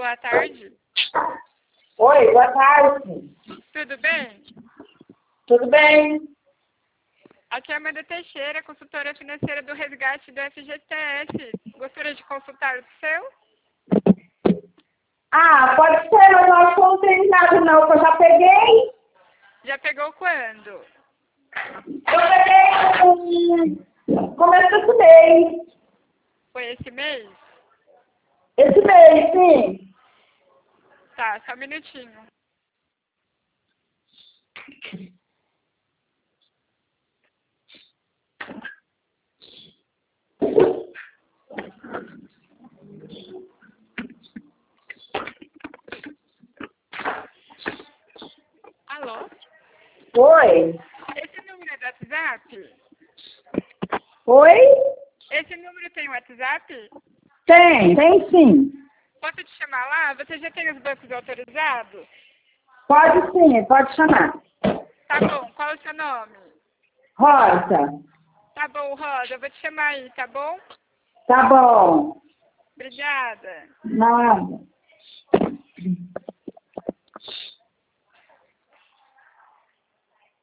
boa tarde. Oi, boa tarde. Tudo bem? Tudo bem? Aqui é a Amanda Teixeira, consultora financeira do resgate do FGTS. Gostaria de consultar o seu? Ah, pode ser, mas eu acho que eu não tenho nada não, que eu já peguei. Já pegou quando? Eu peguei no começo desse mês. Foi esse mês? Esse mês, sim. Tá, só um minutinho. Alô? Oi? Esse número é do WhatsApp? Oi? Esse número tem WhatsApp? Tem sim. Posso te chamar lá? Você já tem os bancos autorizados? Pode sim, pode chamar. Tá bom, qual é o seu nome? Rosa. Tá bom, Rosa, eu vou te chamar aí, tá bom? Tá bom. Obrigada. Nada.